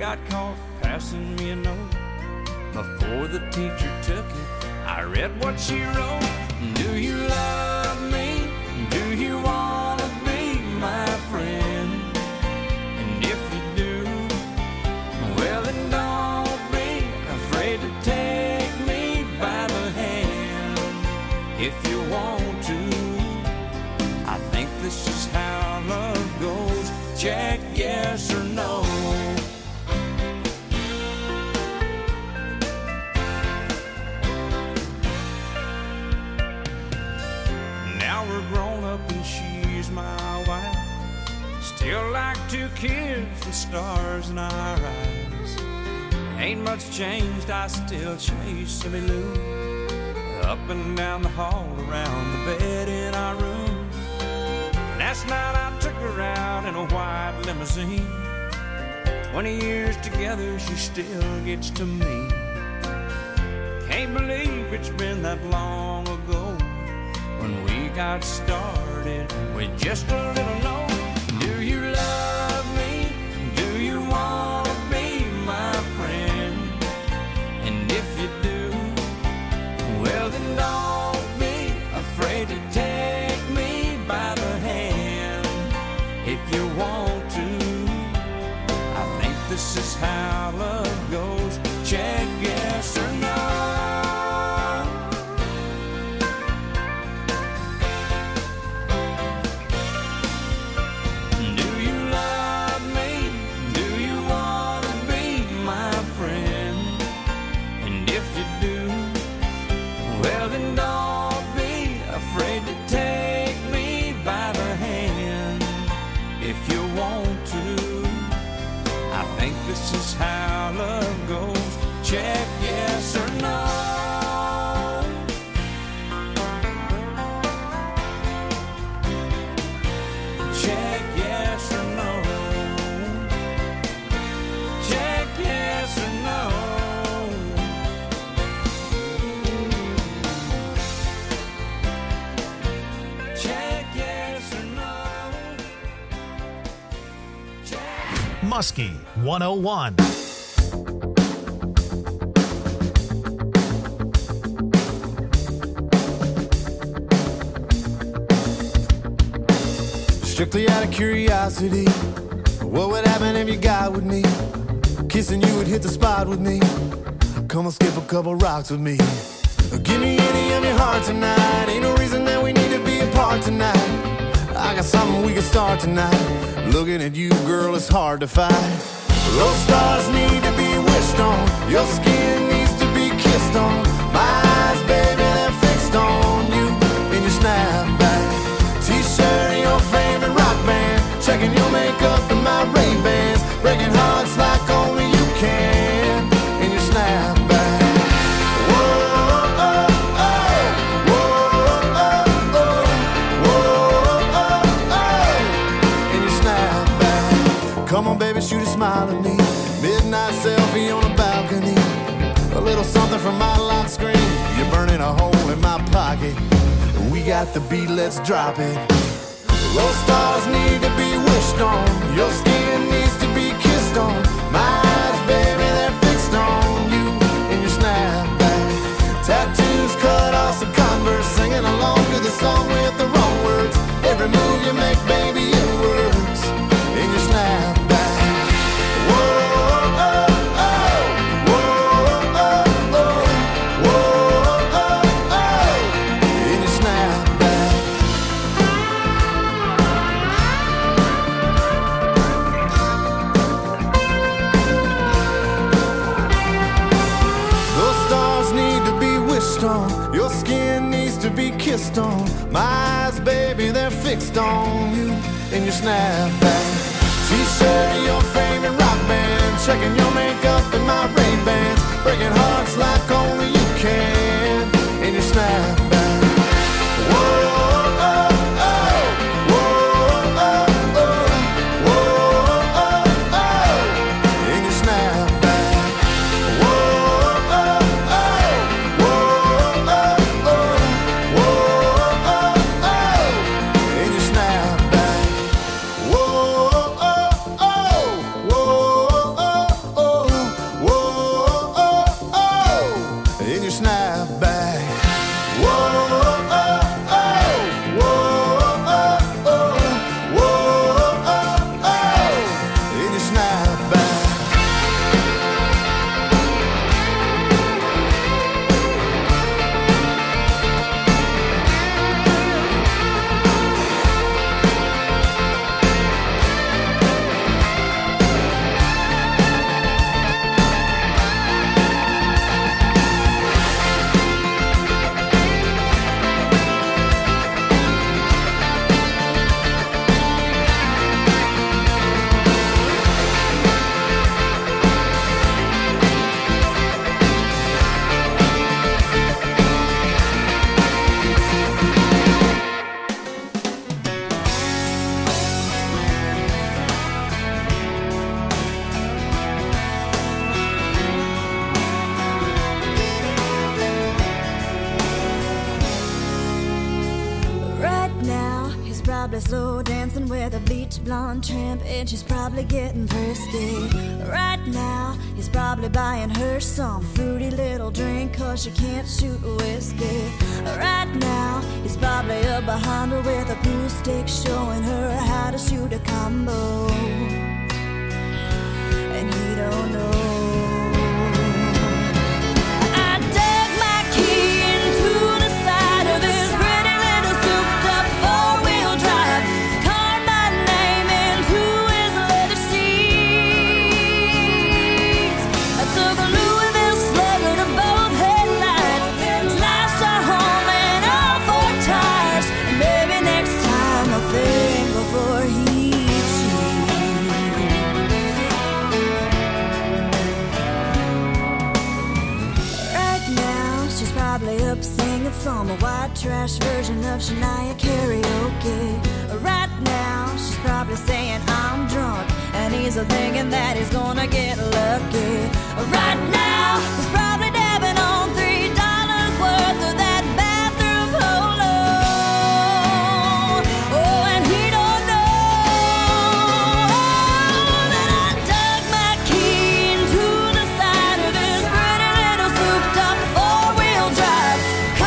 got caught passing me a note. Before the teacher took it, I read what she wrote. Do you love me? Do you want to be my friend? And if you do, well then don't be afraid to take me by the hand. If you want to, I think this is how love goes. Check yes or no. Now we're grown up and she's my wife. Still like two kids with stars in our eyes. Ain't much changed, I still chase Silly Lou up and down the hall, around the bed in our room. Last night I took her out in a white limousine. 20 years together, she still gets to me. Can't believe it's been that long ago when we got started with just a little note. Do you love me? Do you want to be my friend? And if you do, well then don't be afraid to take me by the hand. If you want to, I think this is how love goes. Check yes or no. This is how love goes. Check yes or no. Check yes or no. Check yes or no. Check yes or no. Muskie 101. Strictly out of curiosity, what would happen if you got with me? Kissing you would hit the spot with me. Come and skip a couple rocks with me. Give me any of your heart tonight. Ain't no reason that we need to be apart tonight. I got something we can start tonight. Looking at you, girl, it's hard to fight. Those stars need to be wished on. Your skin needs to be kissed on. My eyes, baby, they're fixed on you in your snapback. T-shirt and your favorite rock band. Checking your makeup and my Ray-Bans. Breaking hearts like only you can in your snapback. Whoa, oh, oh. Whoa, oh, oh. Whoa, oh, oh. In your snapback. Come on, baby, shoot a smile at me. Midnight selfie on a balcony. A little something from my lock screen. You're burning a hole in my pocket. We got the beat, let's drop it. Those stars need to be wished on. Your skin needs to be kissed on. My eyes, baby, they're fixed on you in your snapback. Tattoos cut off some Converse. Singing along to the song with the wrong words. Every move you make, baby, it works in your snapback. Whoa, oh, oh. Whoa, oh, oh. Whoa, oh, oh. In your snapback. Those stars need to be wished on. Your skin needs to be kissed on. My eyes, baby, they're fixed on you in your snapback. T-shirt and your favorite rock band. Checking your makeup and my Ray-Bans. Breaking hearts like only you can in your snapback. Whoa, oh, oh. Whoa, oh, oh. Whoa, oh, oh. In your snapback. Whoa, oh, oh. Whoa, oh, oh. Whoa, oh, oh. In your snapback. Whoa, oh, oh. Whoa, oh, oh. with a bleach blonde trimp, and she's probably getting frisky. Right now, he's probably buying her some fruity little drink, 'cause she can't shoot whiskey. Right now, he's probably up behind her with a pool stick, showing her how to shoot a combo. And he don't know. Some white trash version of Shania karaoke. Right now, she's probably saying I'm drunk, and he's thinking that he's gonna get lucky. Right now, he's probably dabbing on $3 worth of that bathroom polo. Oh, and he don't know that I dug my key into the side of this pretty little souped-up four-wheel drive.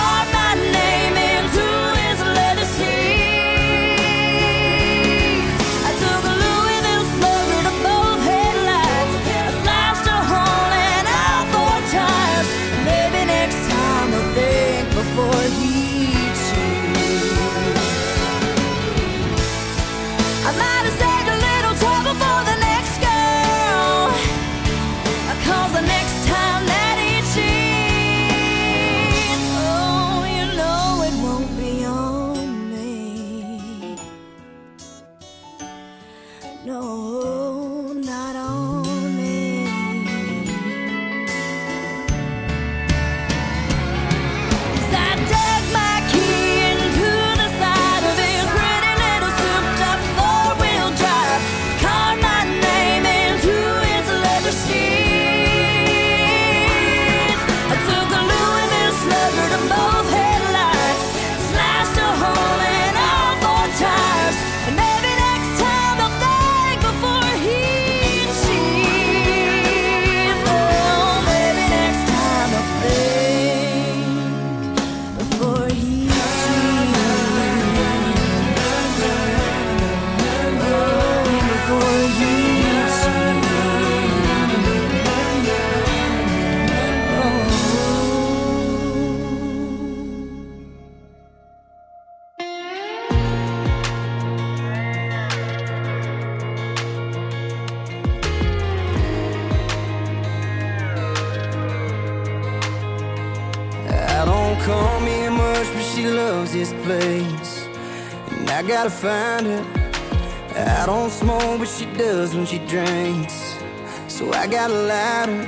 Call me much, but she loves this place, and I gotta find her. I don't smoke, but she does when she drinks, so I got a lighter.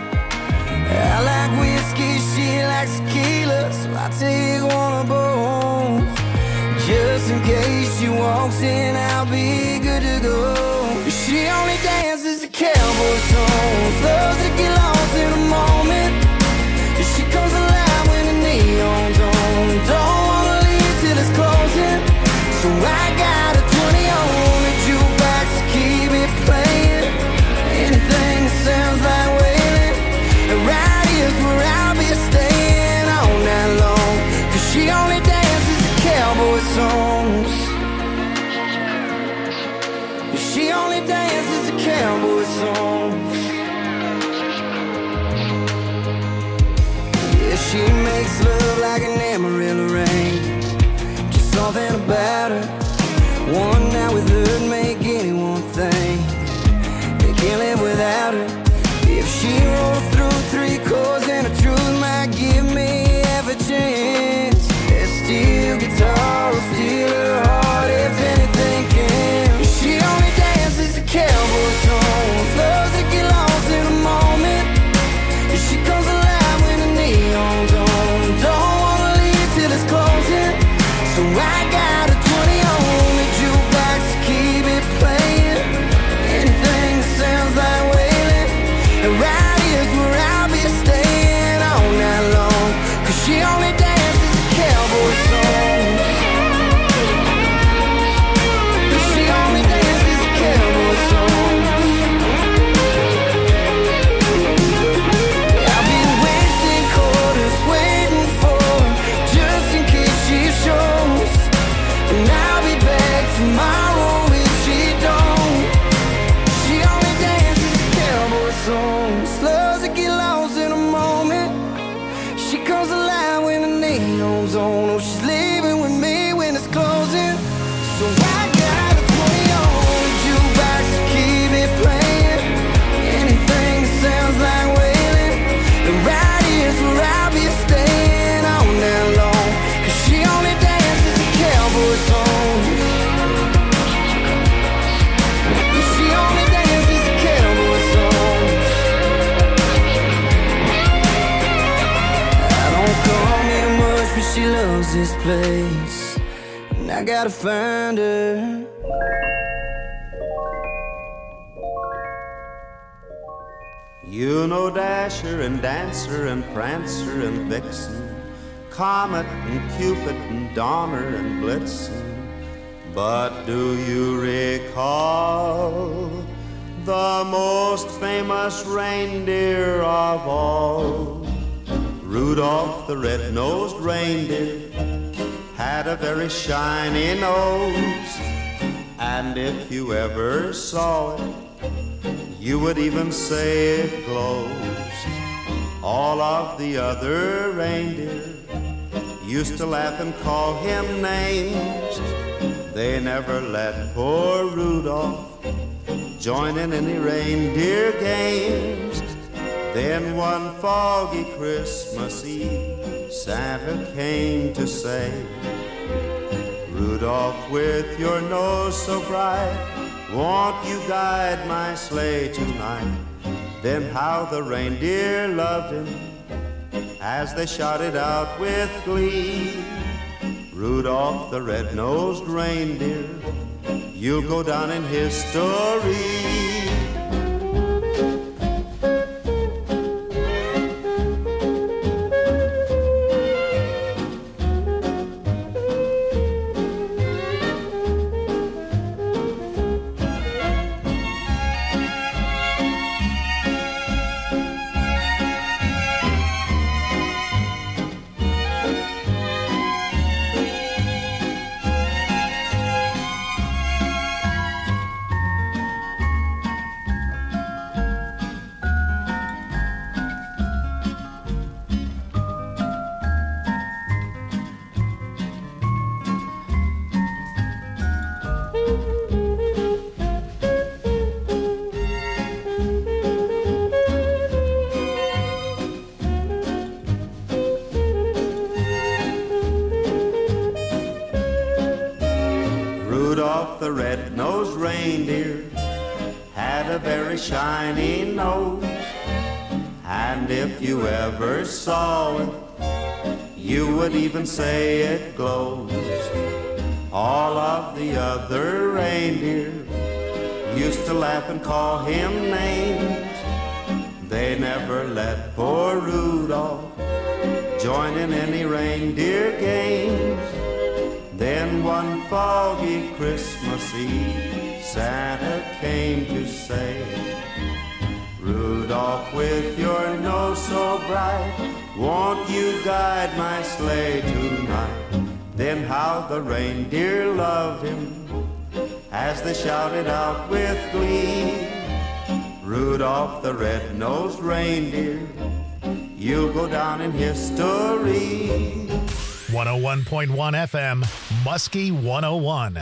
I like whiskey, she likes tequila, so I take one of both. Just in case she walks in, I'll be good to go. She only dances to cowboy songs, loves to get lost in the moment. She comes alive when the neon's on. Don't wanna leave till it's closing, so I got a 20 on the jukebox to keep it playing. Anything that sounds like wailing, right here's where I'll be staying all night long. 'Cause she only dances to cowboy songs. She only dances to cowboy songs. She makes love like an Amarillo rain. Just something about her. One night with her make anyone think they can't live without her. If she rolls through 3 chords, then the truth might give me half a chance. That steel guitar will steal her heart if anything can. She only dances to cowboy songs, loves to get lost in the moment. She comes alive when the neon's on. Don't wanna leave till it's closing, so I got a 20 on the jukebox to keep loves this place, and I gotta find her. You know Dasher and Dancer and Prancer and Vixen, Comet and Cupid and Donner and Blitzen. But do you recall the most famous reindeer of all? Rudolph the red-nosed reindeer had a very shiny nose, and if you ever saw it, you would even say it glows. All of the other reindeer used to laugh and call him names. They never let poor Rudolph join in any reindeer games. Then one foggy Christmas Eve, Santa came to say, Rudolph, with your nose so bright, won't you guide my sleigh tonight? Then how the reindeer loved him as they shouted out with glee, Rudolph the red-nosed reindeer, you'll go down in history. Rudolph the red-nosed reindeer had a very shiny nose, and if you ever saw it, you would even say it glows. All of the other reindeer used to laugh and call him names. They never let poor Rudolph join in any reindeer games. Then one foggy Christmas Eve, Santa came to say, Rudolph, with your nose so bright, won't you guide my sleigh tonight? Then how the reindeer loved him as they shouted out with glee, Rudolph the red-nosed reindeer, you'll go down in history. 101.1 FM, Muskie 101.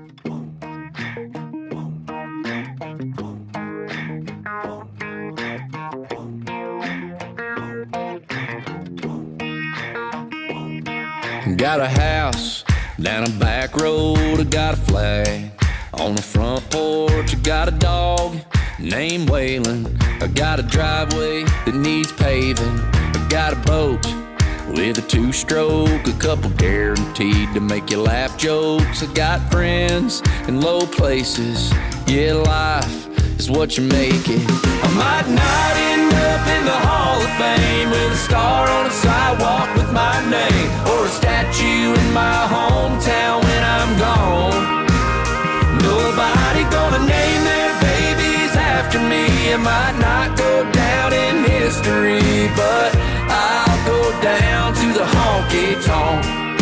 Got a house down a back road, I got a flag on the front porch, I got a dog named Waylon, I got a driveway that needs paving, I got a boat with a two-stroke, a couple guaranteed to make you laugh jokes. I got friends in low places, yeah, life is what you make it. I might not end up in the Hall of Fame with a star on a sidewalk with my name, or a statue in my hometown when I'm gone. Nobody gonna name their babies after me. I might not go down in history, but I'll go down to the honky-tonk.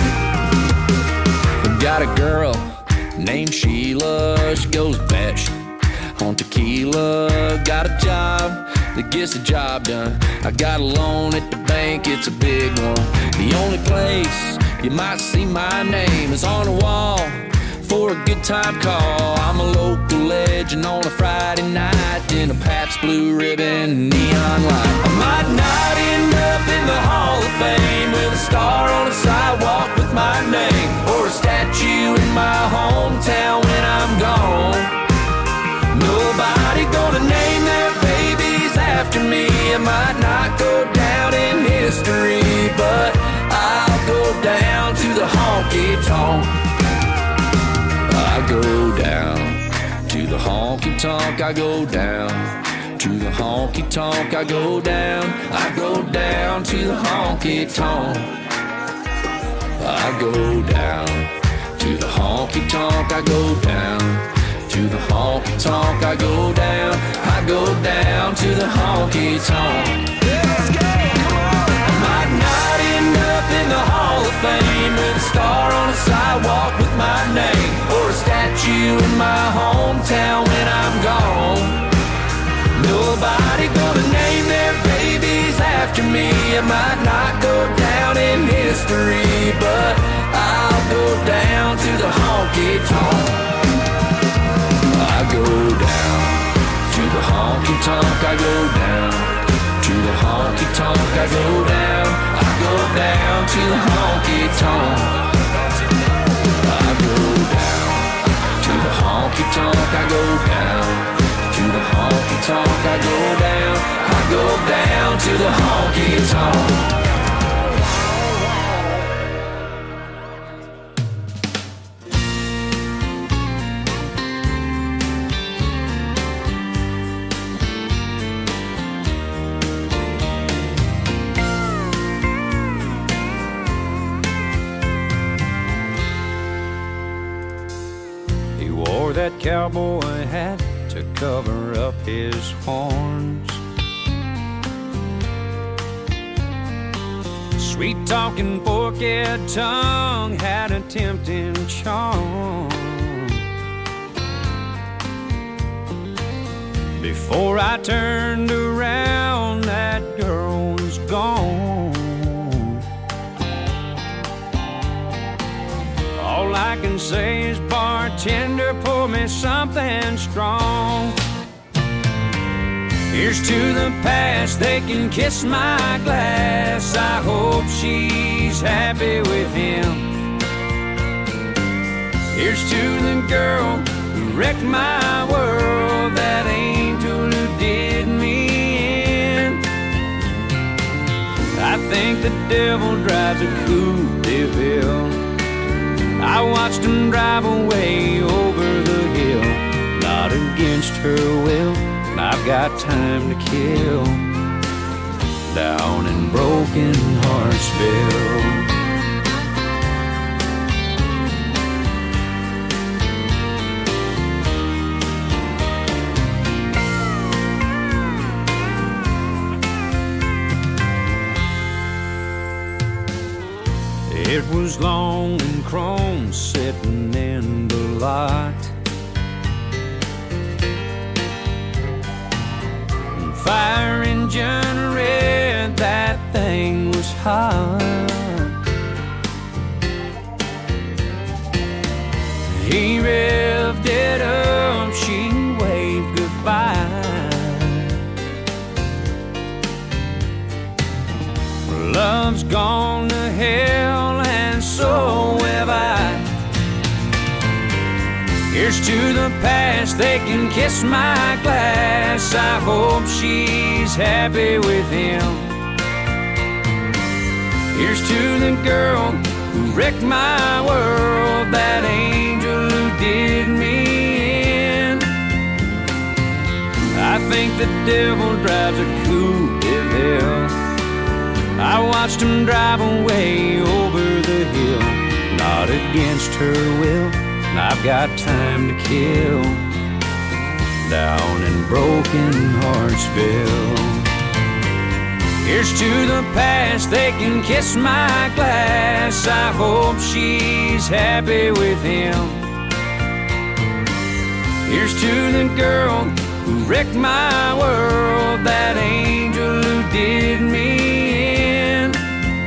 Got a girl named Sheila, she goes batshit on tequila. Got a job that gets the job done. I got a loan at the bank, it's a big one. The only place you might see my name is on the wall for a good time call. I'm a local legend on a Friday night in a Pabst Blue Ribbon neon light. I might not end up in the Hall of Fame with a star on a sidewalk with my name, or a statue in my hometown when I'm gone. Nobody gonna name their babies after me. I might not go down in history, but I'll go down to honky-tonk. I go down to the honky-tonk. I go down to the honky-tonk. I go down. I go down to the honky-tonk. I go down to the honky-tonk. I go down to the honky-tonk. I go down. I go down to the honky-tonk. Let's go, come on. I might not end up in the Hall of Fame with a star on a sidewalk with my name, or a statue in my hometown when I'm gone. Nobody gonna name their babies after me. I might not go down in history, but I'll go down to the honky-tonk. I go down to the honky-tonk. I go down to the honky-tonk. I go down. I go down to the honky-tonk. I go down to the honky-tonk. I go down to the honky-tonk. I go down. I go down to the honky-tonk. That cowboy hat to cover up his horns. Sweet talking forked tongue had a tempting charm. Before I turned around, that girl was gone. All I can say is, bartender, pour me something strong. Here's to the past, they can kiss my glass. I hope she's happy with him. Here's to the girl who wrecked my world, that angel who did me in. I think the devil drives a Coupe de Ville. I watched him drive away over the hill, not against her will. I've got time to kill down in Broken Heartsville. It was long and chrome sitting in the lot. Fire engine red, that thing was hot. He revved it up, she waved goodbye. Love's gone to hell, and so have I. Here's to the past, they can kiss my glass. I hope she's happy with him. Here's to the girl who wrecked my world, that angel who did me in. I think the devil drives a Coupe de Ville. I watched him drive away over the hill, not against her will. I've got time to kill down in Broken Heartsville. Here's to the past, they can kiss my glass. I hope she's happy with him. Here's to the girl who wrecked my world, that angel who did me in.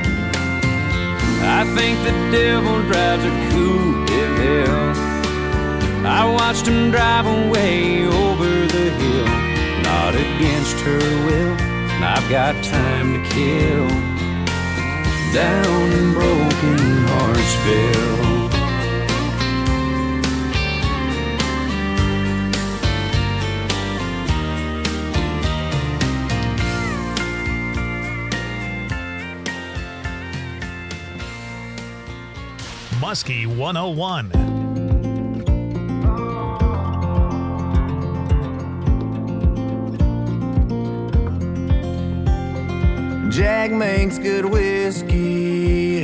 I think the devil drives a Coupe de Ville. I watched him drive away over the hill, not against her will. I've got time to kill down in Broken Heartsville. Muskie 101. Jack makes good whiskey.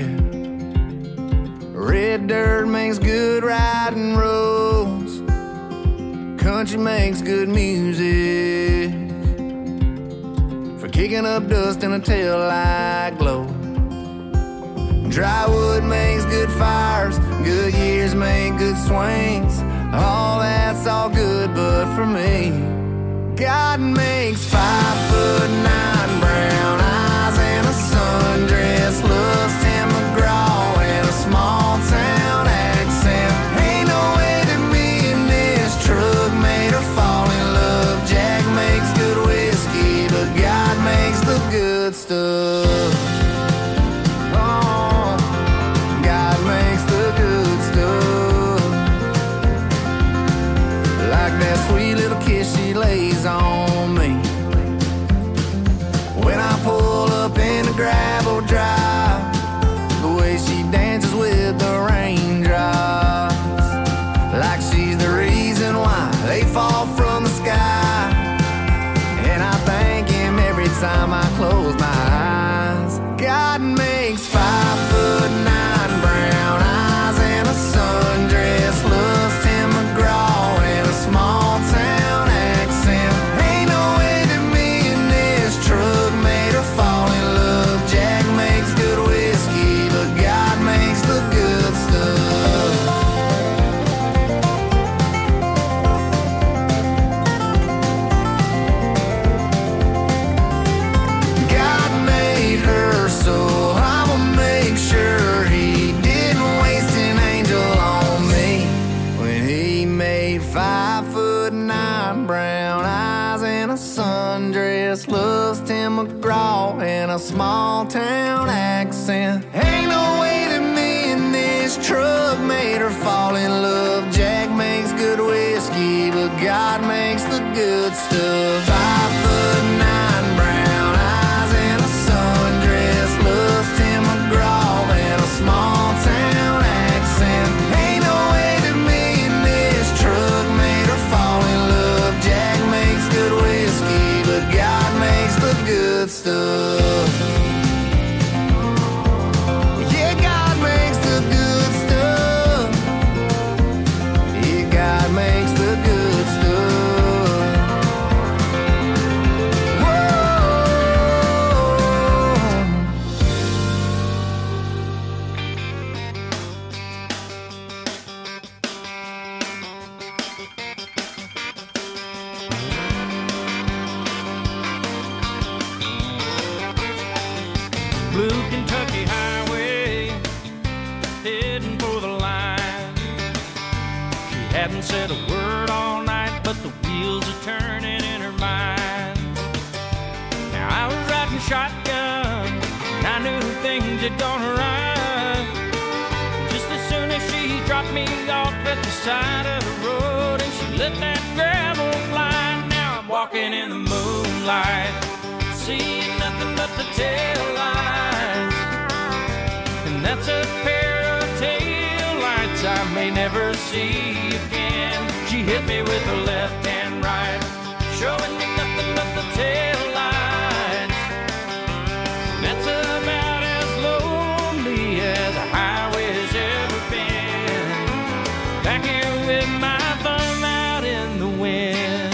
Red dirt makes good riding roads. Country makes good music for kicking up dust in a taillight glow. Dry wood makes good fires. Good years make good swings. All that's all good, but for me, God makes 5'9" brown eyes and a sundress, loves Tim McGraw and a small town accent. Ain't no way that me and this truck made her fall in love. Jack makes good whiskey, but God makes the good stuff. Oh, God makes the good stuff. Like that sweet little kiss she lays on me when I pull up in the gravel drive, the way she dances with the raindrops, like she's the reason why they fall from the sky. And I thank him every time I close my eyes. God makes 5'9" brown eyes and a sundress, loves Tim McGraw and a small town accent. Ain't no way that me and this truck made her fall in love. Jack makes good whiskey, but God makes the good stuff. God made her, so I'ma make sure he didn't waste an angel on me when he made 5'9" brown eyes and a sundress, loves Tim McGraw and a small town accent. Ain't no way that me and this truck made her fall in love. Jack makes good whiskey, but God makes the good stuff. 5'9" brown eyes and a sundress, loves Tim McGraw and a small town accent. Ain't no way that me and this truck made her fall in love. Jack makes good whiskey, but God makes the good stuff. Yeah, God makes the good stuff. Yeah, God makes the good stuff. Whoa. Blue Kentucky Highway, heading for the line. She hadn't said a word all night, but the wheels are turning in her mind. Now I was riding shotgun, and I knew things had gone right. Just as soon as she dropped me off at the side of the road, and she let that gravel fly. Now I'm walking in the moonlight, seeing nothing but the tail lights. And that's a pair of tail lights I may never see again. She hit me with her left and right, showing me nothing but the tail lights. And that's about as lonely as a highway has ever been. Back here with my thumb out in the wind.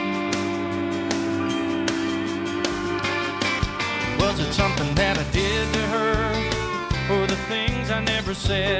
Was it something that I did to her, or the things I never said?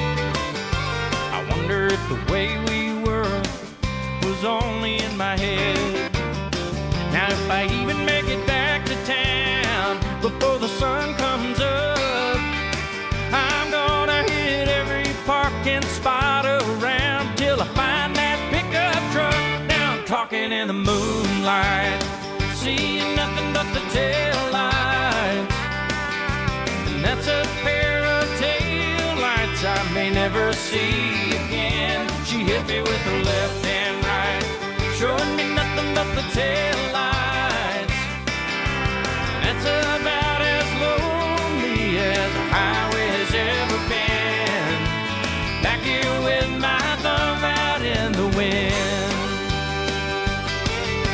I wonder if the way we were was only in my head. Now if I even make it back to town before the sun comes up, I'm gonna hit every parking spot around till I find that pickup truck. Now I'm talking in the moonlight, seeing nothing but the tail lights. And that's a pair of tail lights I may never see again. She hit me with her left and right, showing me nothing but the tail lights. That's about as lonely as a highway has ever been.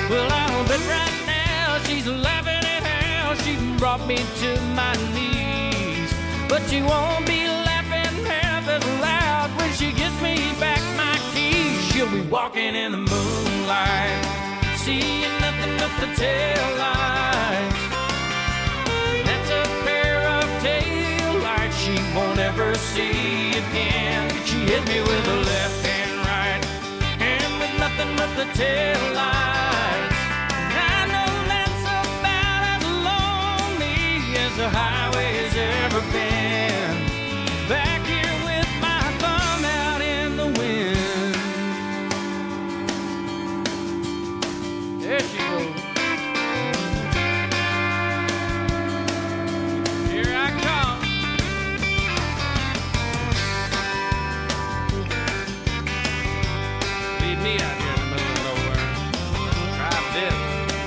Well, I'll bet right now she's laughing at how she brought me to my knees. But she won't be laughing half as loud when she gives me back my keys. She'll be walking in the moonlight, seeing nothing but the tail lights. That's a pair of tail lights she won't ever see again. She hit me with a left and right, and with nothing but the tail lights. I know that's about as lonely as the highway's ever been. Back here with my thumb out in the wind. There she goes. Here I come. Leave me out here in the middle of nowhere. Try this.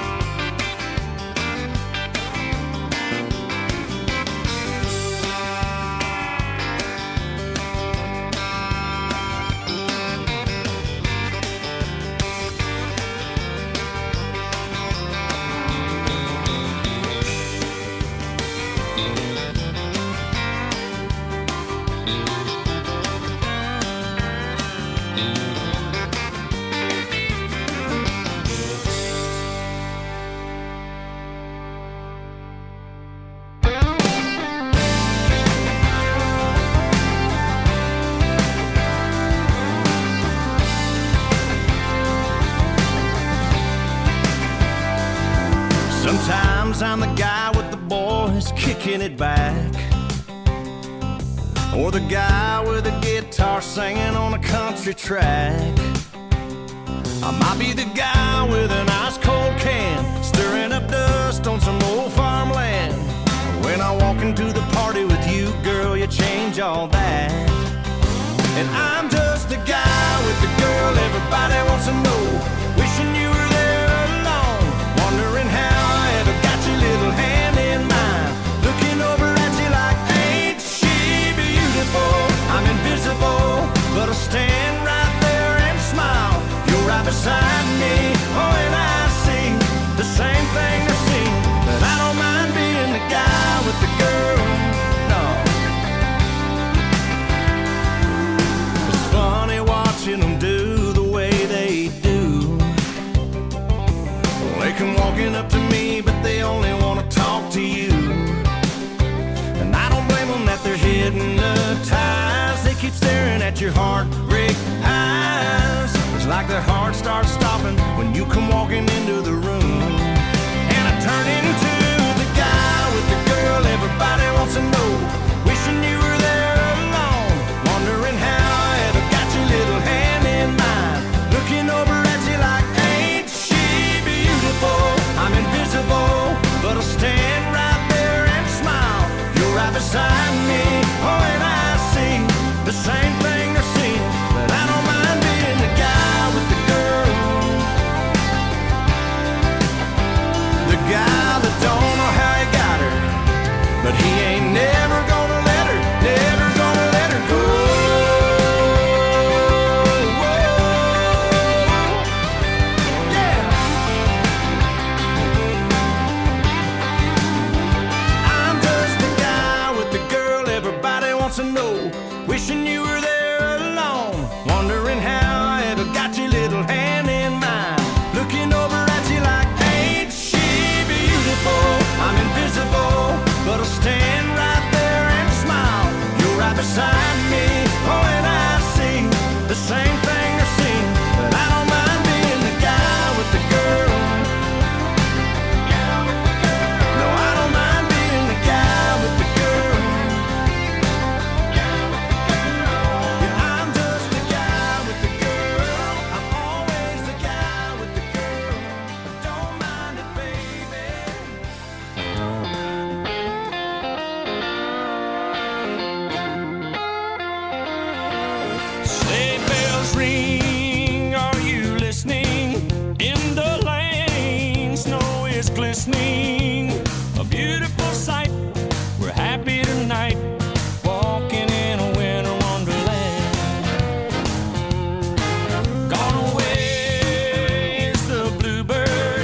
Sometimes I'm the guy with the boys kicking it back, or the guy with a guitar singing on a country track. I might be the guy with an ice cold can, stirring up dust on some old farmland. When I walk into the party with you, girl, you change all that. And I'm just the guy with the girl everybody wants to know, wishing you were there alone, wondering how I ever got your little hand in mine, looking over at you like, ain't she beautiful? I'm invisible, but I stand right there and smile. You're right beside me, oh, and I see the same thing they see. But I don't mind being the guy with the girl, no. It's funny watching them do the way they do. They come walking up to me, but they only want to talk to you. And I don't blame them that they're hypnotized. They keep staring at your heartbreak eyes. It's like their heart starts stopping when you come walking into the room. And I turn into the guy with the girl everybody wants to know, wishing you were there alone, wondering how I ever got your little hand in mine, looking over at you like, ain't she beautiful? I'm invisible, but I'll stand right there and smile. You're right beside me, oh, and I see the same thing they're seeing. But I don't mind being the guy with the girl, the guy that don't know how he got her, but he ain't never gonna let her, never gonna let her go. Yeah. I'm just the guy with the girl everybody wants to know, wishing you were there alone, wondering how I ever got your little hand in mine, looking over at you like, ain't she beautiful? I'm invisible, but I'll stand right there and smile. You're right beside me, oh, and I see the same thing they're seeing. But I don't mind being the guy with the girl. No, I don't mind being the guy with the girl. Yeah, I'm just the guy with the girl. I'm always the guy with the girl. I don't mind it, baby. Sleigh bells ring, are you listening? In the lane, snow is glistening. A beautiful sight, we're happy tonight, walking in a winter wonderland. Gone away is the bluebird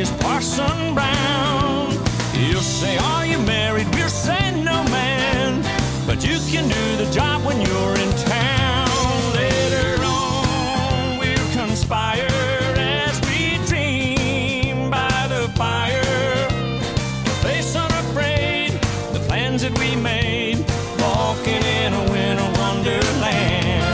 is Parson Brown. He'll say, are you married? We'll say, no, man. But you can do the job when you're in town. Later on, we'll conspire as we dream by the fire. Face unafraid, the plans that we made, walking in a winter wonderland.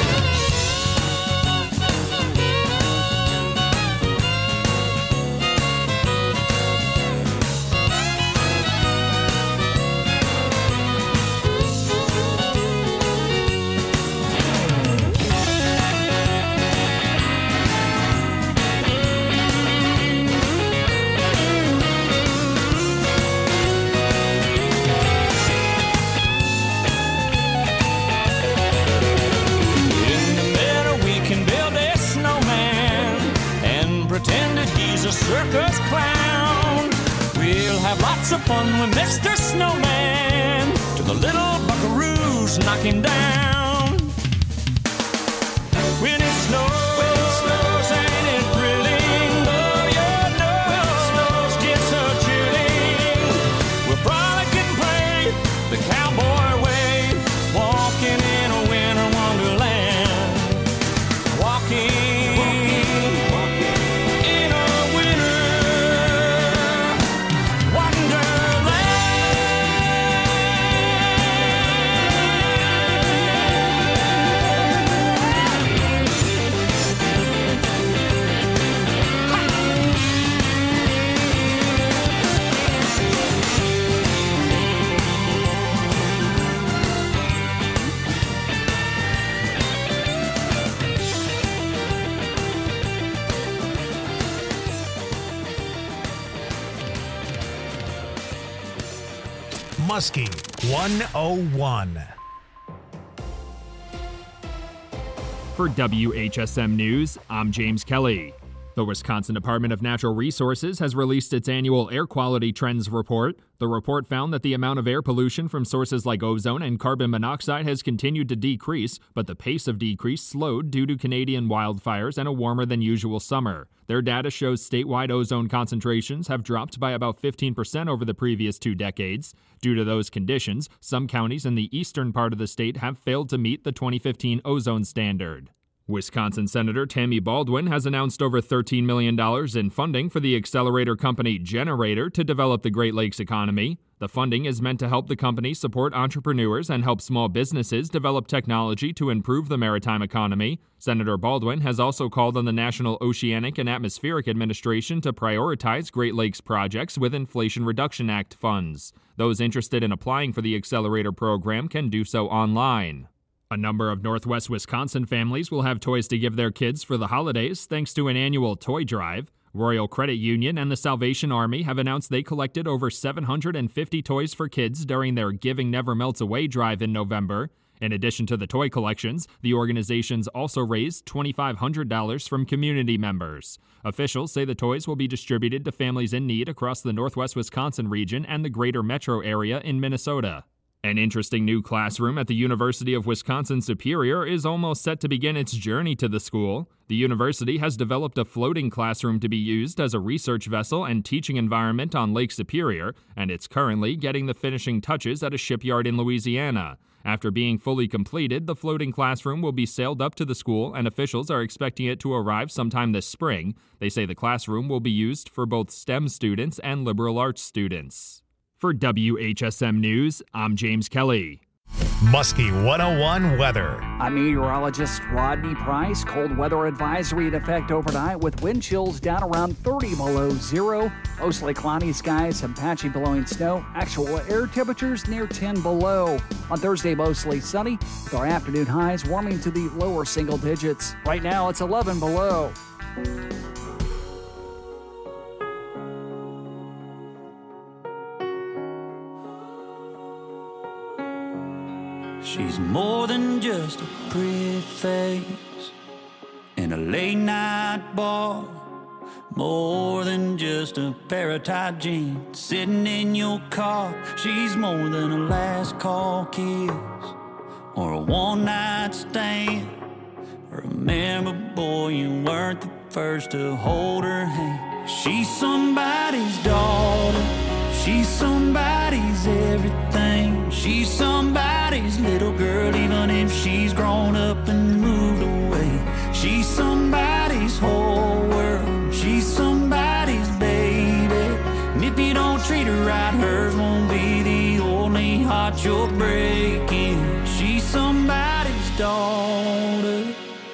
Circus clown. We'll have lots of fun with Mr. Snowman. To the little buckaroos knock him down. When it snows, ain't it thrilling? Though your nose gets a chilling. We'll frolic and play the cowboy way, walking in a winter wonderland. Walking. Muskie 101. For WHSM News, I'm James Kelly. The Wisconsin Department of Natural Resources has released its annual Air Quality Trends Report. The report found that the amount of air pollution from sources like ozone and carbon monoxide has continued to decrease, but the pace of decrease slowed due to Canadian wildfires and a warmer than usual summer. Their data shows statewide ozone concentrations have dropped by about 15% over the previous 2 decades. Due to those conditions, some counties in the eastern part of the state have failed to meet the 2015 ozone standard. Wisconsin Senator Tammy Baldwin has announced over $13 million in funding for the accelerator company Generator to develop the Great Lakes economy. The funding is meant to help the company support entrepreneurs and help small businesses develop technology to improve the maritime economy. Senator Baldwin has also called on the National Oceanic and Atmospheric Administration to prioritize Great Lakes projects with Inflation Reduction Act funds. Those interested in applying for the accelerator program can do so online. A number of Northwest Wisconsin families will have toys to give their kids for the holidays thanks to an annual toy drive. Royal Credit Union and the Salvation Army have announced they collected over 750 toys for kids during their Giving Never Melts Away drive in November. In addition to the toy collections, the organizations also raised $2,500 from community members. Officials say the toys will be distributed to families in need across the Northwest Wisconsin region and the greater metro area in Minnesota. An interesting new classroom at the University of Wisconsin-Superior is almost set to begin its journey to the school. The university has developed a floating classroom to be used as a research vessel and teaching environment on Lake Superior, and it's currently getting the finishing touches at a shipyard in Louisiana. After being fully completed, the floating classroom will be sailed up to the school, and officials are expecting it to arrive sometime this spring. They say the classroom will be used for both STEM students and liberal arts students. For WHSM News, I'm James Kelly. Muskie 101 weather. I'm meteorologist Rodney Price. Cold weather advisory in effect overnight with wind chills down around 30 below zero. Mostly cloudy skies, some patchy blowing snow. Actual air temperatures near 10 below. On Thursday, mostly sunny with our afternoon highs warming to the lower single digits. Right now, it's 11 below. She's more than just a pretty face in a late night bar, more than just a pair of tight jeans sitting in your car. She's more than a last call kiss or a one night stand. Remember, boy, you weren't the first to hold her hand. She's somebody's daughter. She's somebody's everything. She's somebody's little girl, even if she's grown up and moved away. She's somebody's whole world. She's somebody's baby. And if you don't treat her right, hers won't be the only heart you're breaking. She's somebody's daughter.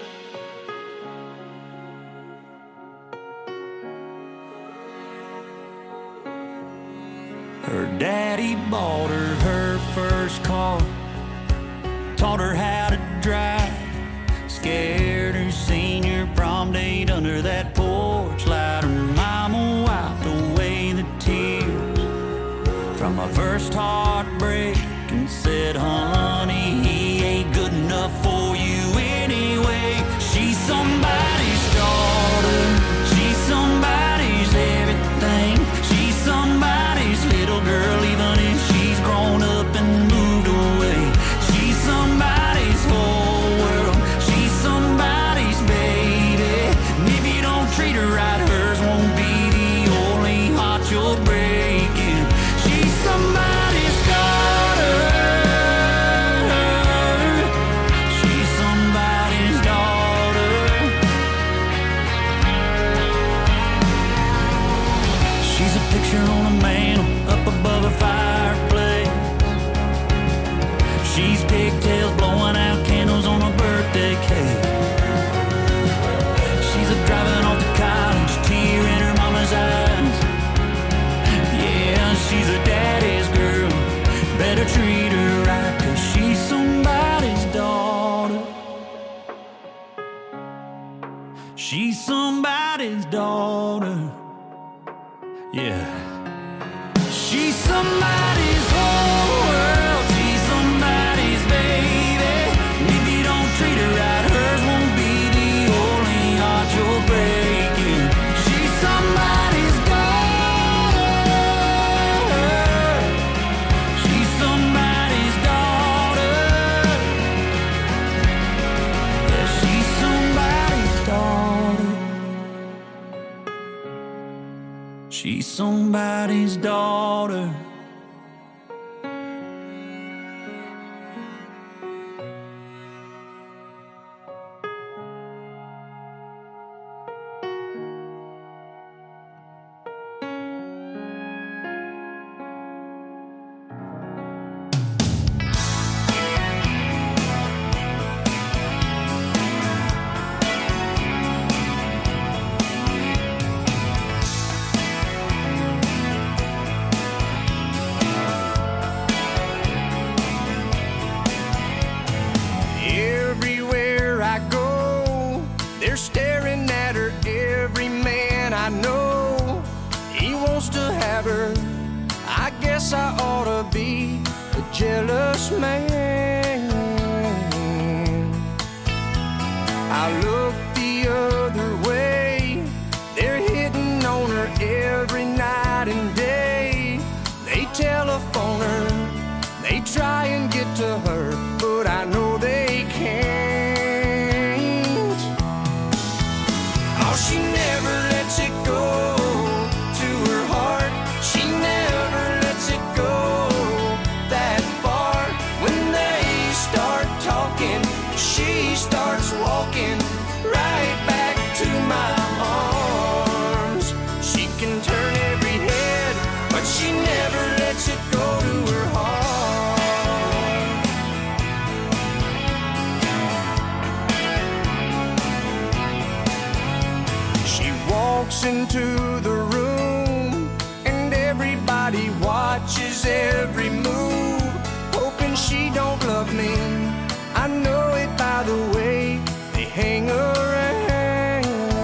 Her daddy bought her first car, taught her how to drive, scared her senior prom date under that porch light. Her mama wiped away the tears from her first heartbreak and said, honey, he ain't good enough for you anyway. She's somebody's daughter. She's somebody's everything. She's somebody's little girl, even if she's grown up and moved away. She's somebody's whole world. She's somebody's baby. And if you don't treat her right, hers won't be the only heart you're breaking. She's somebody's daughter. She's somebody's daughter. She's a picture on a mantle up above a fireplace. She's pigtails blowing out candles on a birthday cake. She's a driving off to college, tear in her mama's eyes. Yeah, she's a daddy's girl, better treat her right, 'cause she's somebody's daughter. She's somebody's daughter. Yeah. She's somebody's whole world. She's somebody's baby. And if you don't treat her right, hers won't be the only heart you're breaking. She's somebody's daughter. She's somebody's daughter. Yeah, she's somebody's daughter. She's somebody's daughter. Everywhere I go, they're staring at her. Every man I know, he wants to have her. I guess I ought to be a jealous man. I look the other way, they're hitting on her every night and day. They telephone her, they try and get to her, but I know they can't. Oh, she never lets it go to her heart. She never lets it go that far. When they start talking, she starts walking right back to my arms. She can turn every head, but she never lets it go to her heart. She walks into the room and everybody watches every move, hoping she don't love me. I know it by the way they hang around,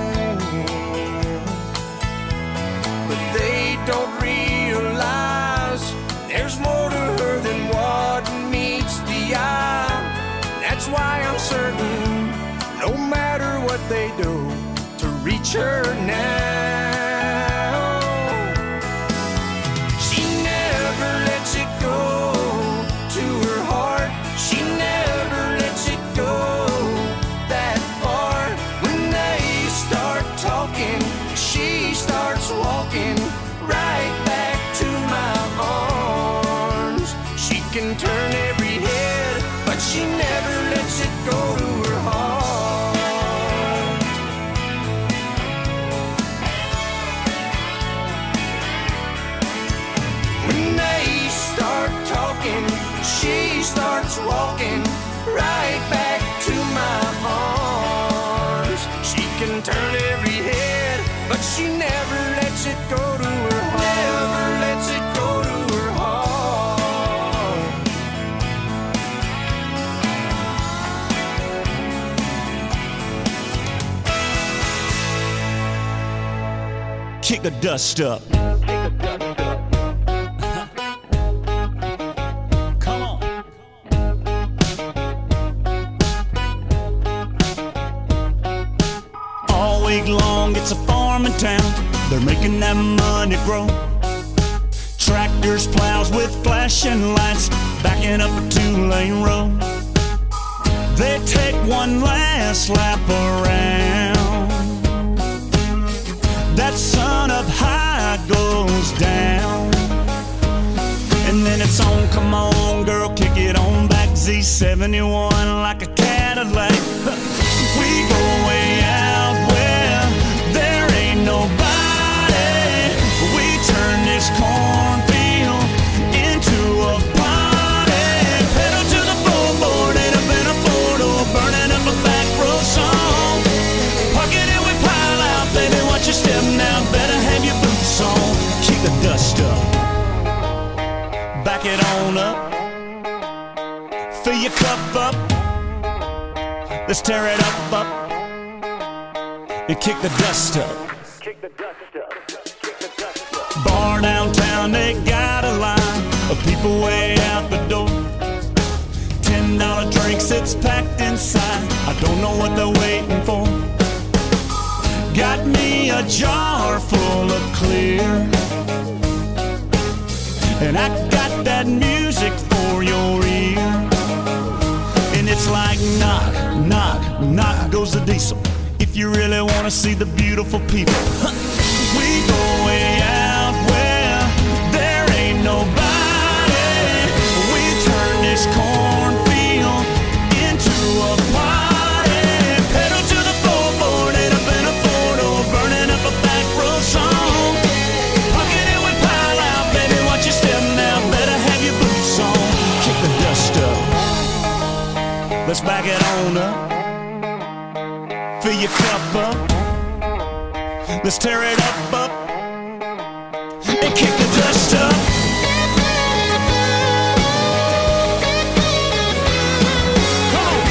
but they don't realize there's more to her than what meets the eye. That's why I'm certain, no matter what they do, to reach her now. She never lets it go to her heart. She never lets it go that far. When they start talking, she starts walking right back to my arms. She can turn every head, but she never lets it go to her heart. When they start talking, she starts walking right back to my arms. She can turn every head, but she never lets it go to her heart. Never lets it go to her heart. Kick the dust up. Come on. All week long, it's a farming town. They're making that money grow. Tractors, plows with flashing lights, backing up a two-lane road. They take one last lap around. That sun up high goes down. And then it's on, come on girl, kick it on back. Z71 like a Cadillac. We go way out where there ain't nobody. We turn this cornfield into a party. Pedal to the floorboard, ain't up in a photo, burning up a back road song. Parking it, we pile out, baby, watch your step now. Better have your boots on. Kick the dust up, back it on up, fill your cup up. Let's tear it up, and kick the dust up. Bar downtown, they got a line of people way out the door. $10 drinks, it's packed inside. I don't know what they're waiting for. Got me a jar full of clear, and I got that music for your ear. And it's like knock, knock, knock goes the diesel. If you really want to see the beautiful people, we go way out where there ain't nobody. We turn this cornfield into a party. Pedal to the floorboard, ain't up in a photo, burning up a back road song. Pocket it, we pile out, baby, watch your step now. Better have your boots on. Kick the dust up. Let's back it on up. Fill your cup up. Let's tear it up, and kick the dust up. Come on.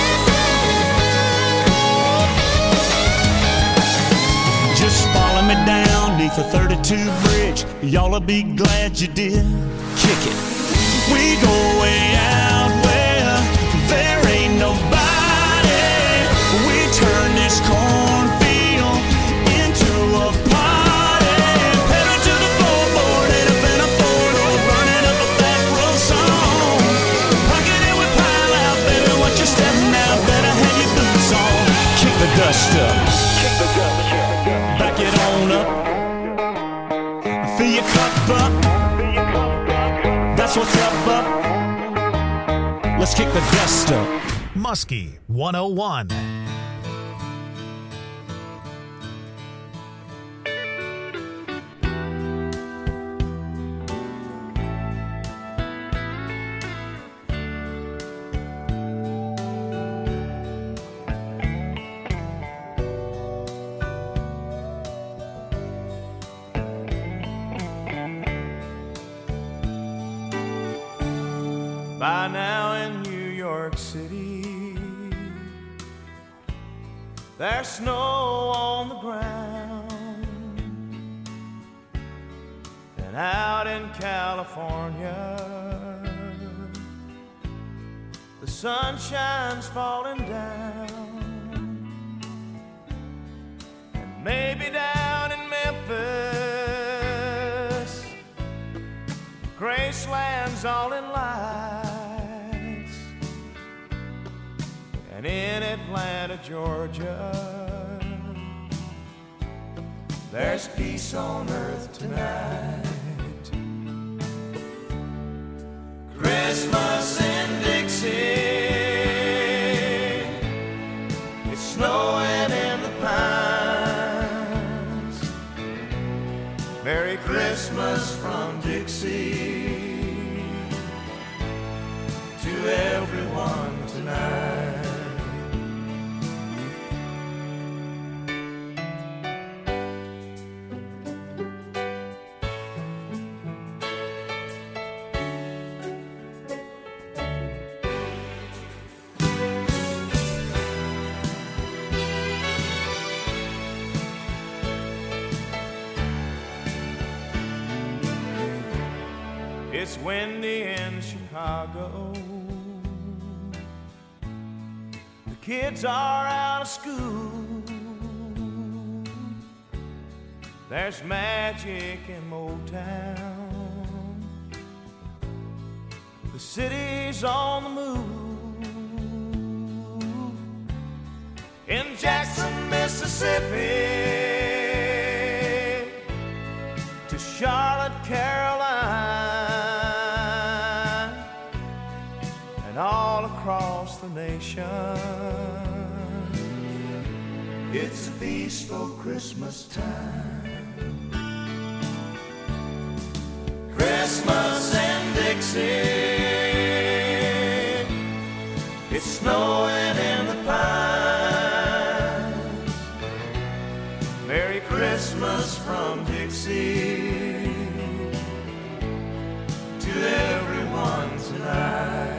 Just follow me down neath the 32 bridge. Y'all'll be glad you did. Kick it. We go way out where there ain't nobody. We turn this cornfield into a party. Pedal to the floorboard, ain't up in a photo, burning up a back road song. Pocket it, we pile out, baby, watch your step now. Better have your boots on. Kick the dust up, back it on up, fill your cup up. That's what's up. Let's kick the dust up. Muskie 101. By now in New York City, there's snow on the ground. And out in California, the sunshine's falling down. And maybe down in Memphis, Graceland's all in lights. And in Atlanta, Georgia, there's peace on earth tonight. Christmas in Dixie, it's snowing in the pines. Merry Christmas from Dixie to everyone tonight. It's windy in Chicago. The kids are out of school. There's magic in Motown. The city's on the move. In Jackson, Mississippi, to Charlotte, Carolina, and all across the nation, it's a peaceful Christmas time. Christmas in Dixie, it's snowing in the pines. Merry Christmas from Dixie to everyone tonight.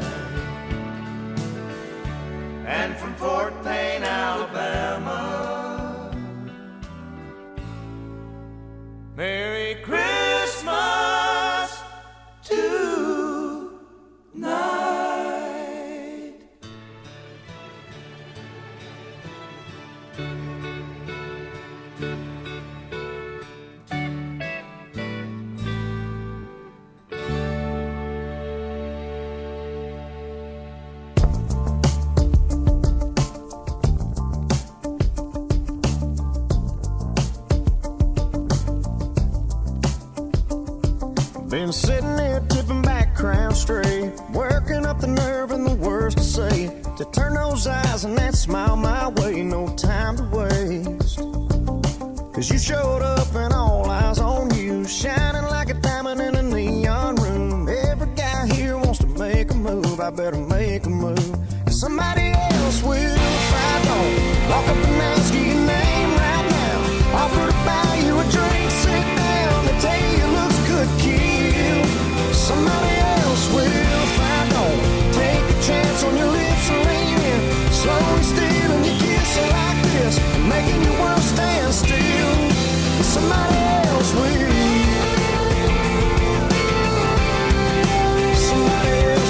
And from Fort Payne, Alabama, Merry Christmas tonight. Been sitting here tipping back crown straight, working up the nerve and the words to say, to turn those eyes and that smile my way. No time to waste, 'cause you showed up and all eyes on you, shining like a diamond in a neon room. Every guy here wants to make a move. I better make a move, 'cause somebody else will if I don't. Walk up and ask you your name right now, offer to buy you a drink, sit down, they tell you it looks good, kid. Somebody else will if I don't. Take a chance on your lips and lean in, slowly stealing your kissing like this, making your world stand still. Somebody else will. Somebody else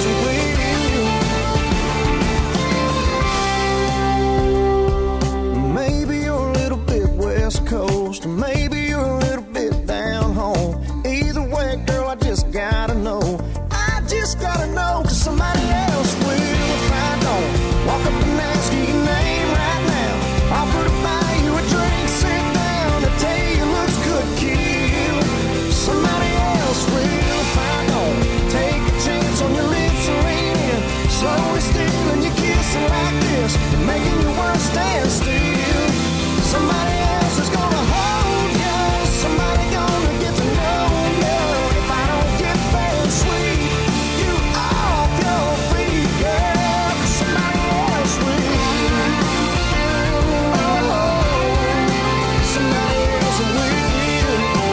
will. Maybe you're a little bit West Coast, or maybe you're a little bit down home. Either way, girl, I just gotta know. I just gotta know, 'cause somebody else will if I don't. Walk up and ask you your name right now, offer to buy you a drink, sit down, they tell you it looks good, kid. Somebody else will if I don't. Take a chance on your lips and lean in, slowly stealing your kissing like this, making your world stand still. Somebody else is gonna hold you, somebody gonna get to know you. If I don't get very sweet, you off your feet, girl, 'cause somebody else will. Oh, somebody else will.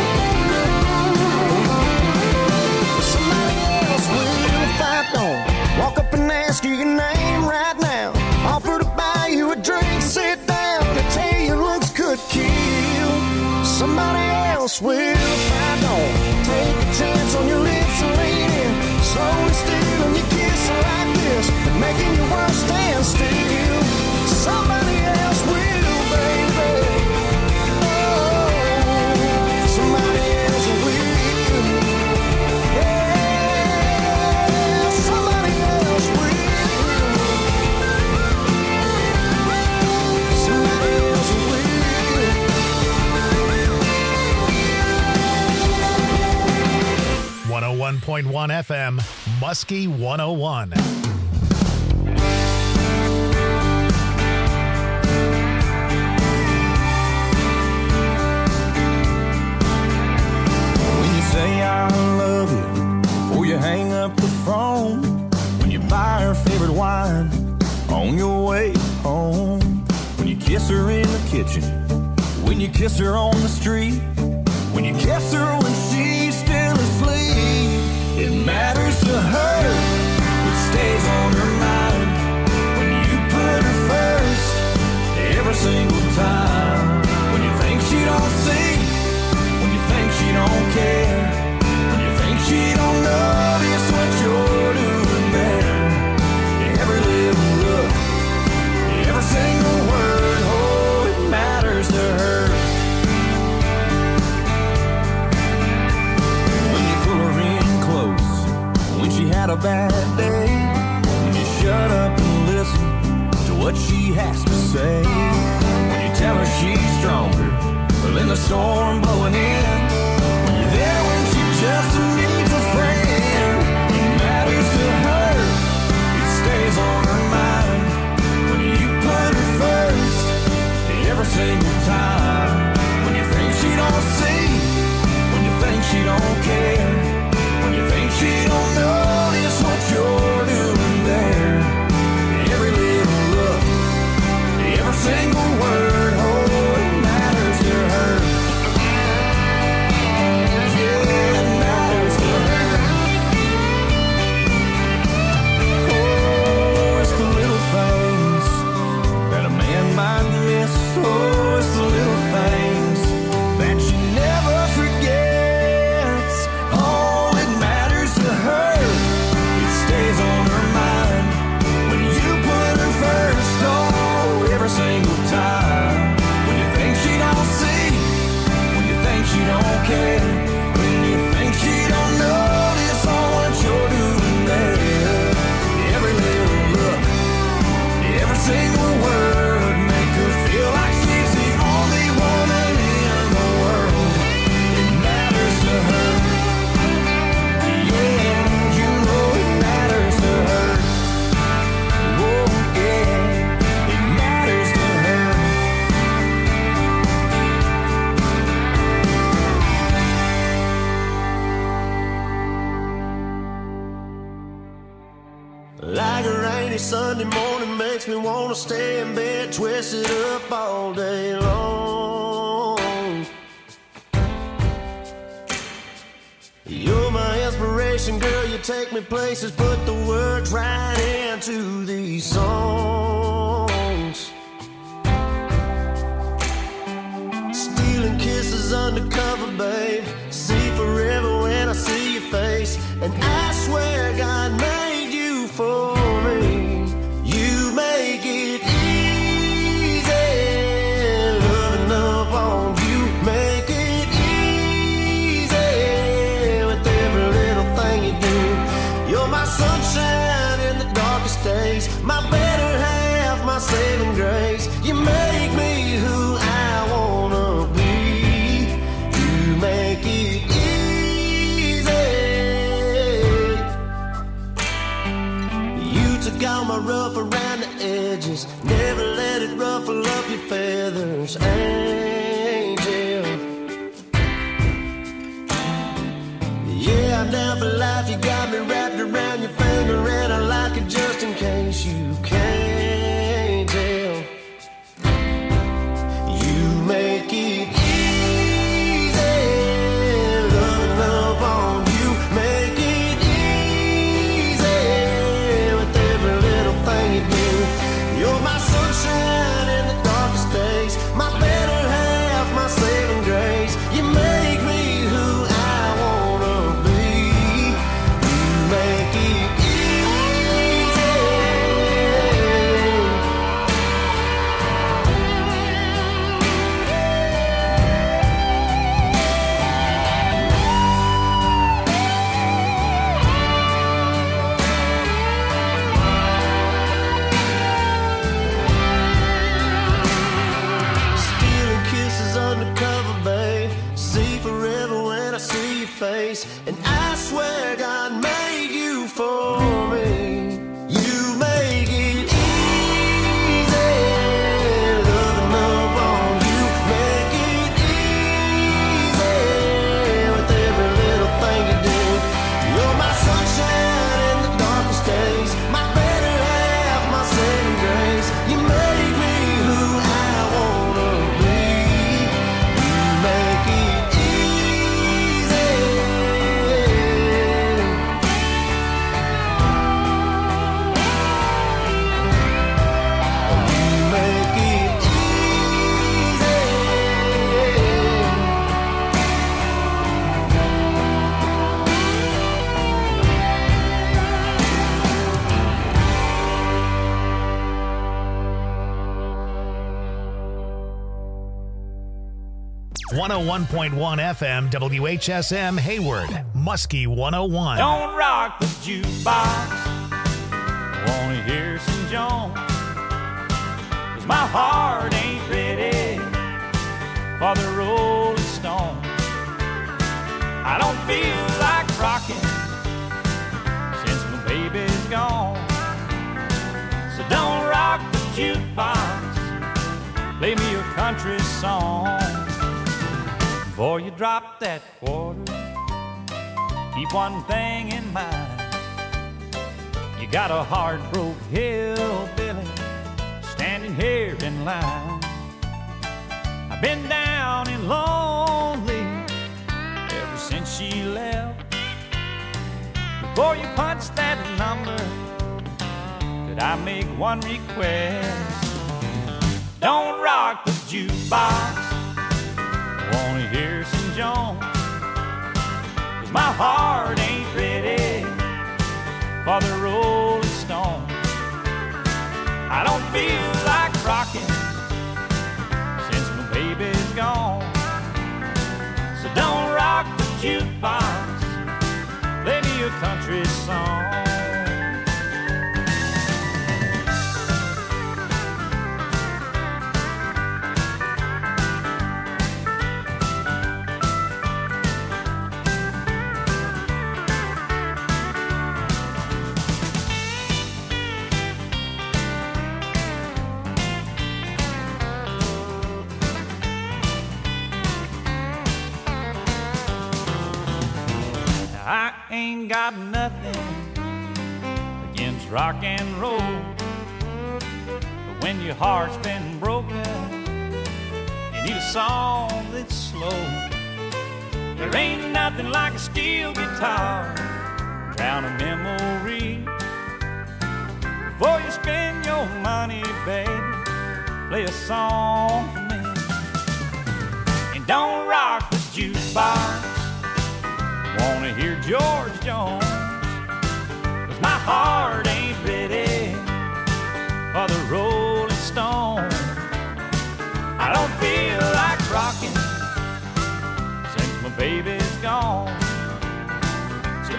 Somebody else will if I don't. Walk up and ask you your name right now, offer to buy you a drink, sit down, and tell you it looks good, kill. Somebody else will if I don't. Take a chance on your lips and lean in, slowly stealing your kissing like this, making your world stand still. Somebody else will, baby. Oh, somebody else will. Yeah, somebody else will. Somebody else will. 101.1 FM, Muskie 101. When you say I love you before you hang up the phone, when you buy her favorite wine on your way home, when you kiss her in the kitchen, when you kiss her on the street, when you kiss her when she's still asleep, it matters to her, it stays on her mind. When you put her first, every single time. When you think she don't see, when you think she don't care, when you think she don't notice what you're doing there. Every little look, every single word, oh, it matters to her. She had a bad day, when you shut up and listen to what she has to say, when you tell her she's stronger than the storm blowing in, when you're there when she just needs a friend. It matters to her, it stays on her mind. When you put her first, every single time. When you think she don't see, when you think she don't care, when you think she don't notice what you're doing there. Every little look, every single word, oh, it matters to her. Yeah, it matters to her. Oh, it's the little things that a man might miss. Oh, it's the little things that you never forget. Oh, it matters to her, it stays on her mind. When you put her first, oh, every single time. When you think she don't see, when you think she don't care, when you think she don't notice all what you're doing there. Every little look, every single word, make her feel like she's the only woman in the world. It matters to her. Like a rainy Sunday morning makes me want to stay in bed, twisted up all day long. You're my inspiration, girl, you take me places, put the words right into these songs. Stealing kisses undercover, babe, see forever when I see your face. And I swear God made you for me. You make it easy, loving up on you. Make it easy with every little thing you do. You're my sunshine in the darkest days, my better half, my saving grace. You make me who I wanna be. You make it easy. You took all my rough around the edges, never let it ruffle up your feathers, angel. Yeah, I'm down for life, you got me wrapped around your finger, and I like it just in case you can't tell. You make it easy, loving up on you. Make it easy with every little thing you do. You're my sunshine in the darkest days, my better half, my saving grace. You make me who I wanna be. You face. And I swear God made you for me. You make it easy, loving up on you. Make it easy with every little thing you do. You're my sunshine in the darkest days, my better half, my saving grace. You make me who I wanna be. You make it easy. You make it easy. 101.1 FM WHSM Hayward, Muskie 101. Don't rock the jukebox, wanna hear some Jones, 'cause my heart ain't ready for the Rolling Stones. I don't feel like rocking since my baby's gone. So don't rock the jukebox, play me a country song. Before you drop that quarter, keep one thing in mind. You got a heart-broke hillbilly standing here in line. I've been down and lonely ever since she left. Before you punch that number, could I make one request? Don't rock the jukebox, wanna hear some Jones, 'cause my heart ain't ready for the Rolling Stones. I don't feel like rocking since my baby's gone. So don't rock the jukebox, play me a country song. I ain't got nothing against rock and roll, but when your heart's been broken, you need a song that's slow. There ain't nothing like a steel guitar, drown a memory. Before you spend your money, baby, play a song for me. And don't rock the jukebox, wanna hear George Jones, 'cause my heart ain't ready for the Rolling Stone. I don't feel like rocking since my baby's gone.